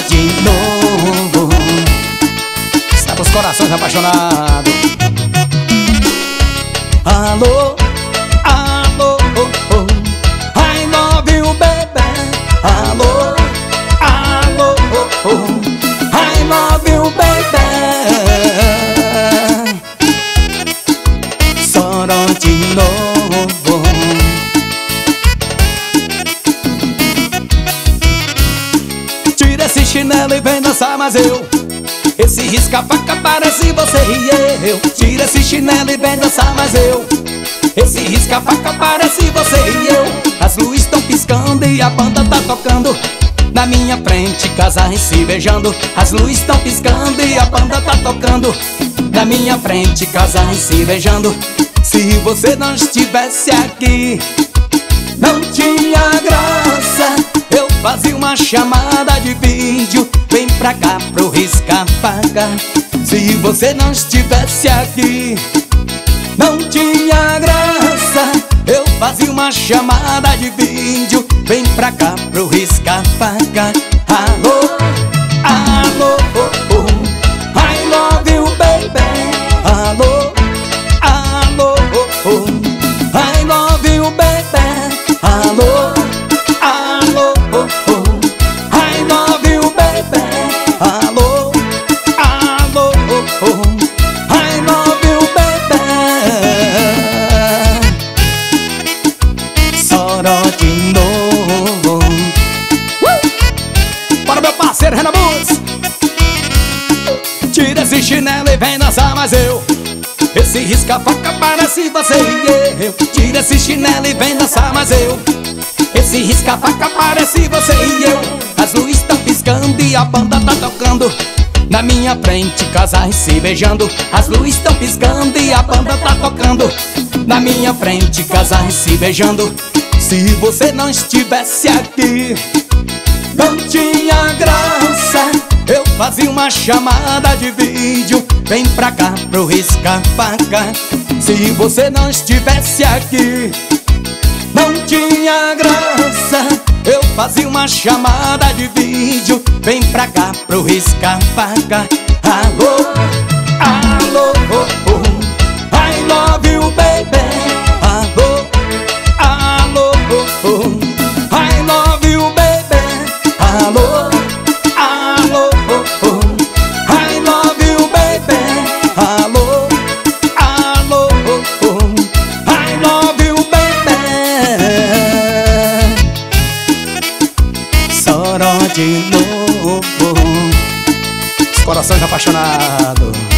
de novo. Está pros corações apaixonados. Alô, alô, oh, oh. I love you, baby. Alô, alô, oh, oh. I love you, baby. Soro de novo. Tira esse chinelo e vem dançar, mas esse risca-faca parece você e eu. Tira esse chinelo e vem dançar, mas esse risca-faca parece você e eu. As luzes estão piscando e a banda tá tocando. Na minha frente, casais se beijando. As luzes estão piscando e a banda tá tocando. Na minha frente, casais se beijando. Se você não estivesse aqui, não tinha graça. Eu fazia uma chamada de vídeo. Vem pra cá pro risca-faca. Se você não estivesse aqui, não tinha graça. Eu fazia uma chamada de vídeo. Vem pra cá pro risca-faca. Alô, alô, oh, oh. I love you, baby. Alô, alô, oh, oh. I love you, baby. Alô, alô, oh, oh. I love you, baby. Alô, alô, oh, oh. I love you, baby. Soro de novo. Para meu parceiro Renan Bus. Tira esse chinelo e vem dançar, mas esse risca-faca parece você e eu. Tira esse chinelo e vem dançar, mas esse risca-faca parece você e eu. As luzes estão piscando e a banda tá tocando. Na minha frente, casais se beijando. As luzes estão piscando e a banda tá tocando. Na minha frente, casais se beijando. Se você não estivesse aqui, não tinha graça. Eu fazia uma chamada de vídeo. Vem pra cá pro risca-faca. Se você não estivesse aqui, não tinha graça. Eu fazia uma chamada de vídeo. Vem pra cá pro risca-faca. Alô, alô, oh, oh. I love you, baby. Alô, alô, oh, oh. I love you, baby. Alô, alô, oh, oh. I love you, baby. Alô, alô, oh, oh. I love you, baby. Soro de novo. Os corações apaixonados.